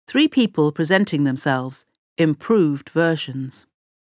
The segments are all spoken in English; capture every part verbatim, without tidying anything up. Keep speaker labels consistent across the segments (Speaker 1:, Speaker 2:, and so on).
Speaker 1: Three people presenting themselves, improved versions.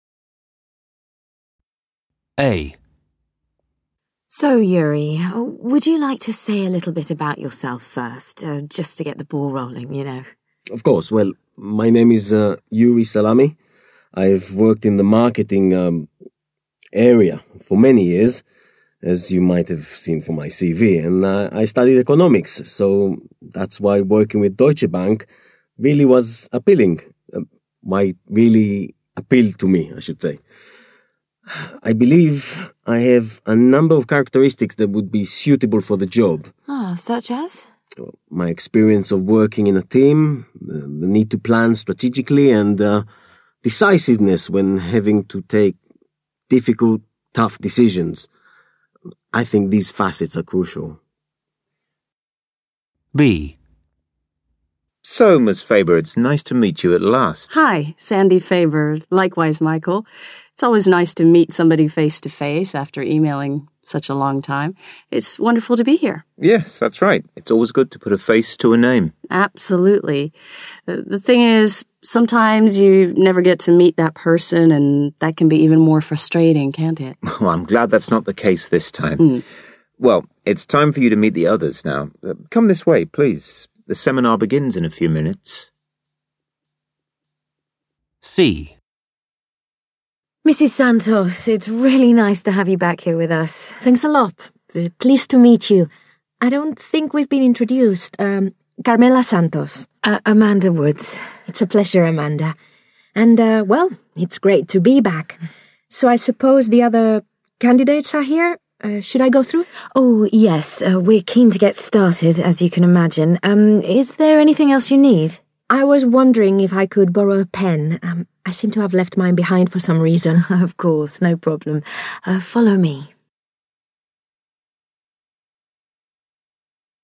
Speaker 2: A.
Speaker 3: So, Yuri, would you like to say a little bit about yourself first, uh, just to get the ball rolling, you know?
Speaker 4: Of course. Well, my name is uh, Yuri Salami. I've worked in the marketing um, area for many years, as you might have seen from my C V, and uh, I studied economics, so that's why working with Deutsche Bank really was appealing. Uh, why really appealed to me, I should say. I believe I have a number of characteristics that would be suitable for the job.
Speaker 3: Ah, such as?
Speaker 4: My experience of working in a team, the, the need to plan strategically, and uh, decisiveness when having to take difficult, tough decisions. I think these facets are crucial.
Speaker 2: B.
Speaker 5: So, Miss Faber, it's nice to meet you at last.
Speaker 6: Hi, Sandy Faber. Likewise, Michael. It's always nice to meet somebody face-to-face after emailing such a long time. It's wonderful to be here.
Speaker 5: Yes, that's right. It's always good to put a face to a name.
Speaker 6: Absolutely. The thing is, sometimes you never get to meet that person, and that can be even more frustrating, can't it?
Speaker 5: Well, I'm glad that's not the case this time.
Speaker 6: Mm.
Speaker 5: Well, it's time for you to meet the others now. Uh, come this way, please. The seminar begins in a few minutes.
Speaker 2: C.
Speaker 3: Missus Santos, it's really nice to have you back here with us.
Speaker 7: Thanks a lot. Uh, pleased to meet you. I don't think we've been introduced. Um, Carmela Santos.
Speaker 3: Uh, Amanda Woods.
Speaker 7: It's a pleasure, Amanda. And, uh, well, it's great to be back. So I suppose the other candidates are here? Uh, should I go through?
Speaker 3: Oh, yes. Uh, we're keen to get started, as you can imagine. Um, is there anything else you need?
Speaker 7: I was wondering if I could borrow a pen. Um, I seem to have left mine behind for some reason.
Speaker 3: Of course, no problem. Uh, follow me.